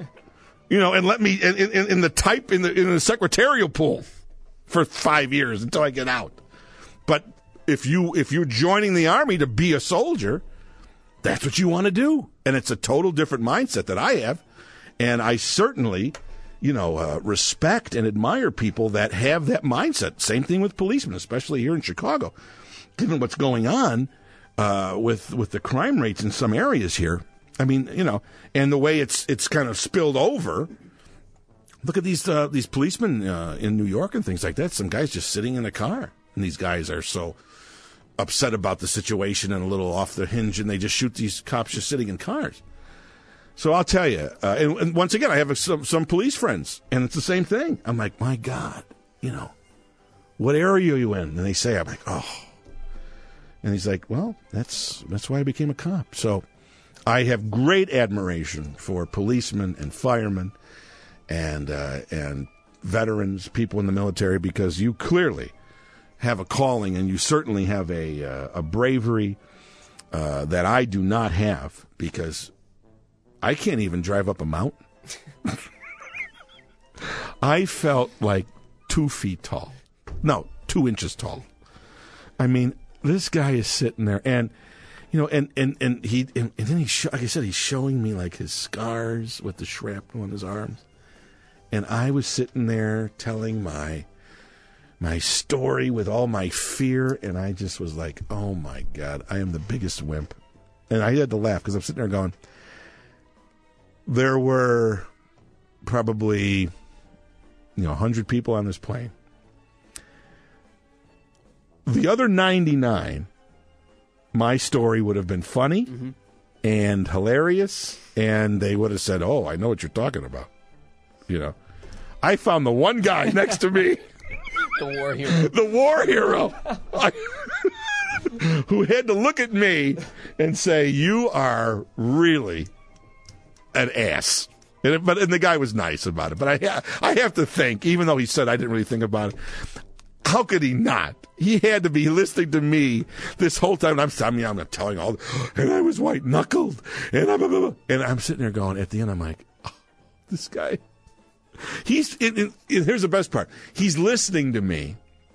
you know, and let me in, in, in the type, in the, in the secretarial pool for five years until I get out. But if you, if you're joining the Army to be a soldier, that's what you want to do. And it's a total different mindset that I have. And I certainly, you know, uh, respect and admire people that have that mindset. Same thing with policemen, especially here in Chicago. Given what's going on uh, with with the crime rates in some areas here, I mean, you know, and the way it's it's kind of spilled over. Look at these uh, these policemen uh, in New York and things like that. Some guys just sitting in a car, and these guys are so upset about the situation and a little off the hinge, and they just shoot these cops just sitting in cars. So I'll tell you, uh, and, and once again, I have a, some, some police friends, and it's the same thing. I'm like, my God, you know, what area are you in? And they say, I'm like, oh. And he's like, well, that's that's why I became a cop. So I have great admiration for policemen and firemen and uh, and veterans, people in the military, because you clearly have a calling, and you certainly have a uh, a bravery uh, that I do not have, because I can't even drive up a mountain. I felt like two feet tall. No, two inches tall. I mean, this guy is sitting there, and you know, and and and he and, and then he, sh- like I said, he's showing me like his scars with the shrapnel on his arms, and I was sitting there telling my. my story with all my fear, and I just was like, oh, my God, I am the biggest wimp. And I had to laugh because I'm sitting there going, there were probably, you know, one hundred people on this plane. The other ninety-nine, my story would have been funny mm-hmm. and hilarious, and they would have said, oh, I know what you're talking about. You know, I found the one guy next to me. The war hero. The war hero. I, who had to look at me and say, you are really an ass. And, it, but, and the guy was nice about it. But I, I have to think, even though he said I didn't really think about it, how could he not? He had to be listening to me this whole time. I'm, I mean, I'm not telling all, and I was white-knuckled. And I'm, and I'm sitting there going, at the end, I'm like, oh, this guy. He's it, it, it, here's the best part. He's listening to me,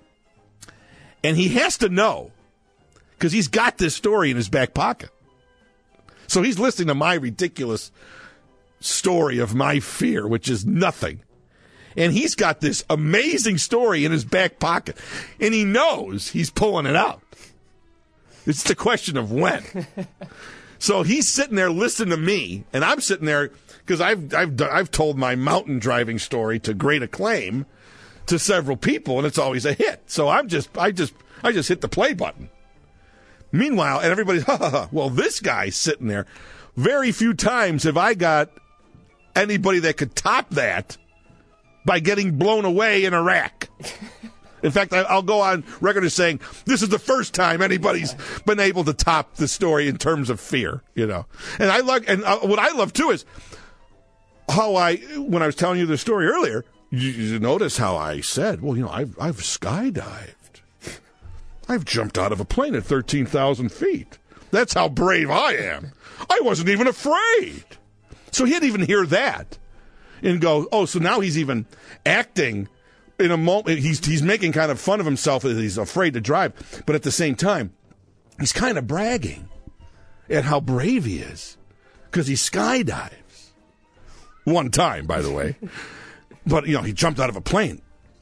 and he has to know, because he's got this story in his back pocket. So he's listening to my ridiculous story of my fear, which is nothing. And he's got this amazing story in his back pocket, and he knows he's pulling it out. It's the question of when. So he's sitting there listening to me, and I'm sitting there because I've I've I've told my mountain driving story to great acclaim to several people, and it's always a hit. So I'm just I just I just hit the play button. Meanwhile, and everybody's ha ha ha. Well, this guy's sitting there. Very few times have I got anybody that could top that by getting blown away in Iraq. In fact, I'll go on record as saying this is the first time anybody's been able to top the story in terms of fear, you know. And I like, and uh, what I love too is how I, when I was telling you the story earlier, you, you notice how I said, well, you know, I've I've skydived, I've jumped out of a plane at thirteen thousand feet. That's how brave I am. I wasn't even afraid. So he didn't even hear that, and go, oh, so now he's even acting. In a moment, he's he's making kind of fun of himself that he's afraid to drive, but at the same time, he's kind of bragging at how brave he is because he skydives. One time, by the way, but you know he jumped out of a plane.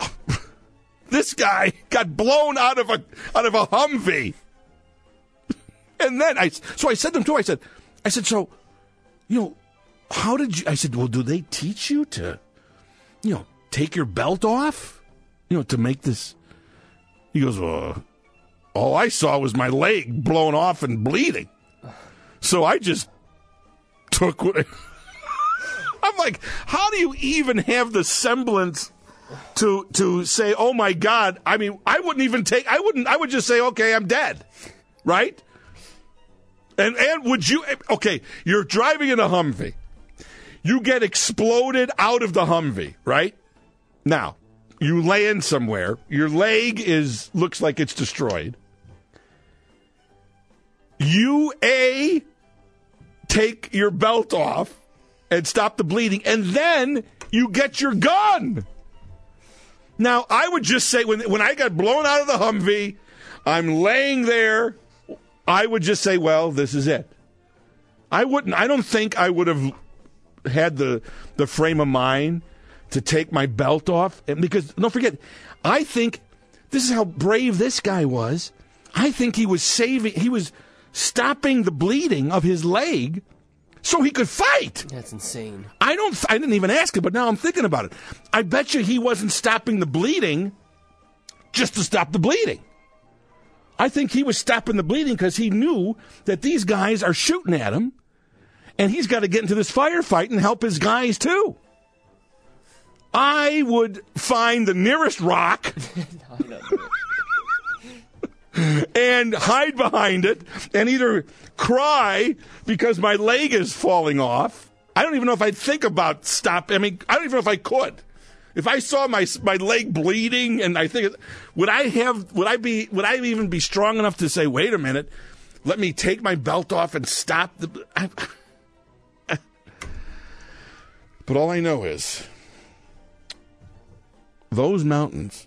This guy got blown out of a out of a Humvee, and then I so I said to him too. I said, I said, so you know, how did you? I said, well, do they teach you to, you know, take your belt off, you know, to make this? He goes, well, all I saw was my leg blown off and bleeding. So I just took what I... I'm like, how do you even have the semblance to to say, oh my God? I mean, I wouldn't even take, I wouldn't, I would just say, okay, I'm dead, right? And and would you, okay, you're driving in a Humvee. You get exploded out of the Humvee, right? Now, you land somewhere. Your leg is looks like it's destroyed. You, A, take your belt off and stop the bleeding, and then you get your gun. Now, I would just say, when when I got blown out of the Humvee, I'm laying there, I would just say, well, this is it. I wouldn't, I don't think I would have had the the frame of mind to take my belt off. And because, don't forget, I think this is how brave this guy was. I think he was saving, he was stopping the bleeding of his leg so he could fight. That's insane. I don't. I didn't even ask him, but now I'm thinking about it. I bet you he wasn't stopping the bleeding just to stop the bleeding. I think he was stopping the bleeding because he knew that these guys are shooting at him, and he's got to get into this firefight and help his guys too. I would find the nearest rock and hide behind it and either cry because my leg is falling off. I don't even know if I'd think about stop. I mean, I don't even know if I could. If I saw my my leg bleeding, and I think, would I have, would I be, would I even be strong enough to say, wait a minute, let me take my belt off and stop the. I, but all I know is those mountains.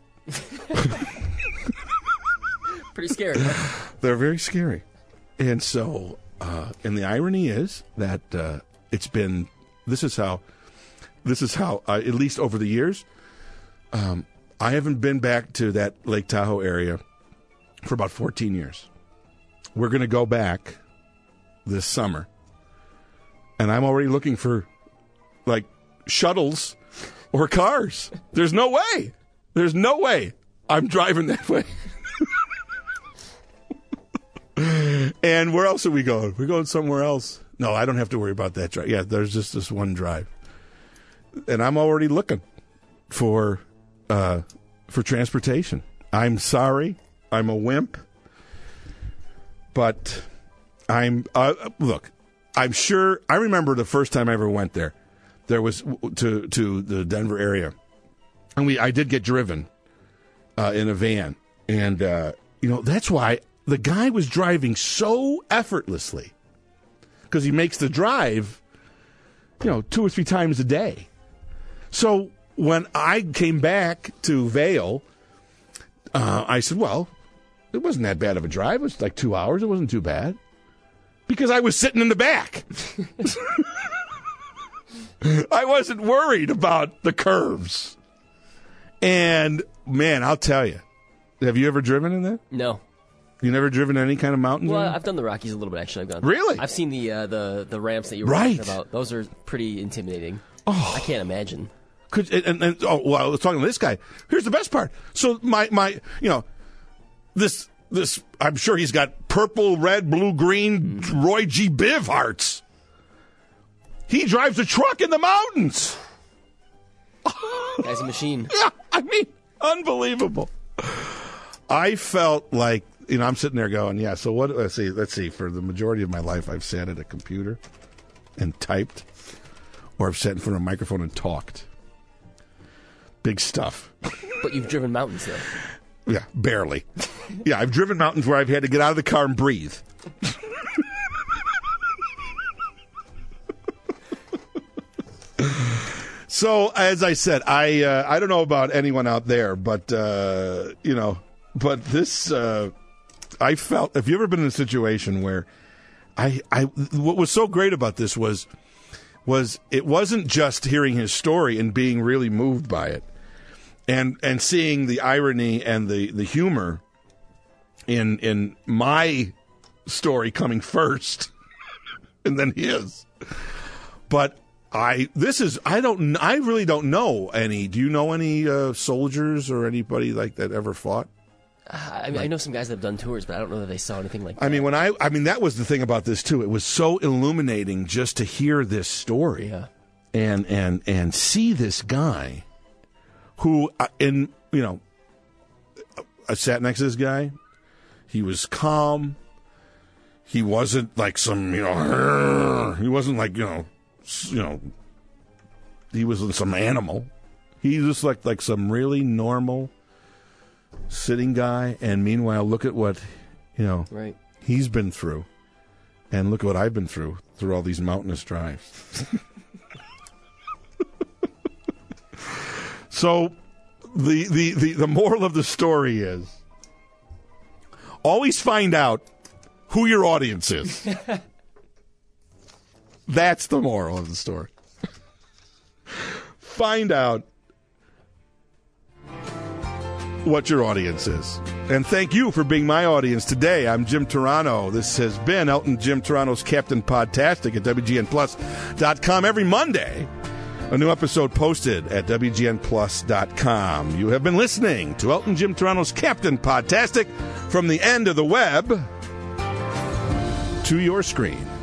Pretty scary. Huh? They're very scary, and so, uh, and the irony is that uh, it's been. This is how. This is how, uh, at least over the years, um, I haven't been back to that Lake Tahoe area for about fourteen years. We're going to go back this summer, and I'm already looking for, like, shuttles or cars. There's no way. There's no way I'm driving that way. And where else are we going? We're going somewhere else. No, I don't have to worry about that drive. Yeah, there's just this one drive. And I'm already looking for uh, for transportation. I'm sorry. I'm a wimp. But I'm, uh, look, I'm sure, I remember the first time I ever went there. There was to to the Denver area. And we I did get driven uh, in a van. And, uh, you know, that's why the guy was driving so effortlessly. Because he makes the drive, you know, two or three times a day. So when I came back to Vail, uh, I said, well, it wasn't that bad of a drive. It was like two hours. It wasn't too bad. Because I was sitting in the back. I wasn't worried about the curves. And, man, I'll tell you. Have you ever driven in there? No. You never driven any kind of mountain? Well, I've done the Rockies a little bit, actually. I've gone. Really? I've seen the uh, the the ramps that you were right. talking about. Those are pretty intimidating. Oh. I can't imagine. Could, and, and oh, well, I was talking to this guy. Here's the best part. So my, my you know, this this I'm sure he's got purple, red, blue, green Roy G. Biv hearts. He drives a truck in the mountains. Guy's a machine. Yeah, I mean, unbelievable. I felt like, you know, I'm sitting there going, yeah, so what, let's see, let's see, for the majority of my life, I've sat at a computer and typed, or I've sat in front of a microphone and talked. Big stuff. But you've driven mountains, though. Yeah, barely. Yeah, I've driven mountains where I've had to get out of the car and breathe. So, as I said, I uh, I don't know about anyone out there, but, uh, you know, but this, uh, I felt, have you ever been in a situation where I, I, what was so great about this was, was it wasn't just hearing his story and being really moved by it and, and seeing the irony and the, the humor in, in my story coming first and then his, but I, this is, I don't, I really don't know any, do you know any uh, soldiers or anybody like that ever fought? Uh, I mean, I know some guys that have done tours, but I don't know that they saw anything like that. I mean, when I, I mean, that was the thing about this too. It was so illuminating just to hear this story, yeah. and and and see this guy, who, uh, in you know, I sat next to this guy. He was calm. He wasn't like some, you know, he wasn't like you know, you know, he was some animal. He just looked like some really normal sitting guy, and meanwhile, look at what, you know, right. he's been through, and look at what I've been through, through all these mountainous drives. So, the, the, the, the moral of the story is, always find out who your audience is. That's the moral of the story. Find out what your audience is. And thank you for being my audience today. I'm Jim Turano. This has been Elton Jim Turano's Captain Podtastic at W G N Plus dot com every Monday. A new episode posted at W G N Plus dot com. You have been listening to Elton Jim Turano's Captain Podtastic from the end of the web to your screen.